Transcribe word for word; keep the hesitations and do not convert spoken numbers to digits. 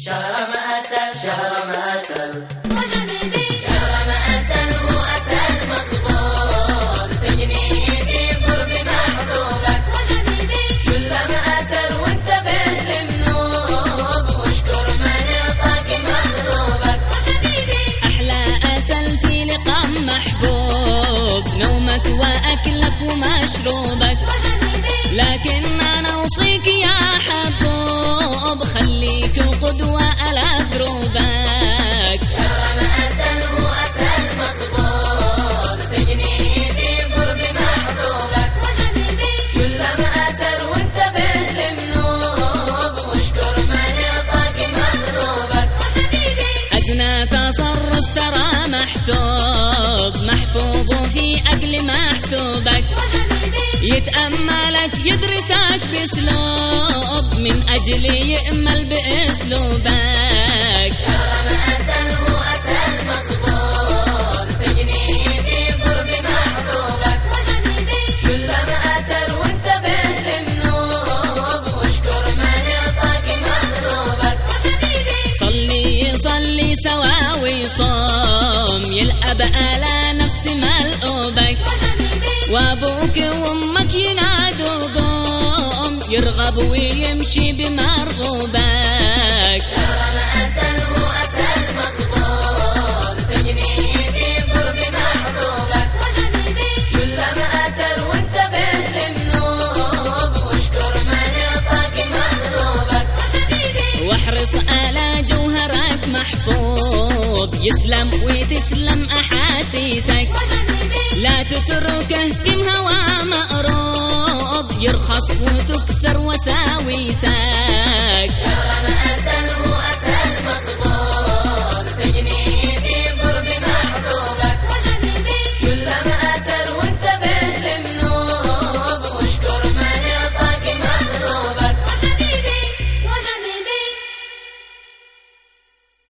شهر ما أسل شهر ما أسل وحبيبي شهر ما أسل وأسل مصبور تجني في قرب محبوبك وحبيبي كل ما أسل وانتبه للنوب واشكر من يعطاك مطلوبك وحبيبي أحلى أسل في لقاء محبوب نومك وأكلك ومشروبك وحبيبي لكن أنا أوصيك يا حبوب خليك قدوة على دروبك شهر ما أسل وأسل مصبور تجني في قرب محبوبك وحبيبي كل ما أسل وانتبه للنوب واشكر من يعطاك مطلوبك وحبيبي أدنى تصرف ترى محسوب محفوظ في أجل محسوبك وحبيبي يتأملك يدرسك بأسلوب من أجل يأمل بأسلوبك شهر ما أسل وأسل مصبور تجني في قرب محبوبك وحبيبي كل ما أسل وانتبه للنوب واشكر من يعطاك مطلوبك وحبيبي صلي صلي سواوي صوم يلأب على نفس ملؤوبك وحبيبي وابوك وامك ينادوا قوم يرغب ويمشي بمرغوبك شهر ما أسل وأسل مصبور تجني في قرب محبوبك وحبيبي كل ما أسل وانتبه للنوب واشكر من يعطاك مطلوبك وحبيبي واحرص على جوهرك محفوظ يسلم وتسلم أحاسيسك وحبيبي لا تتركه في الهوى مأروض يرخص وتكثر وساويسك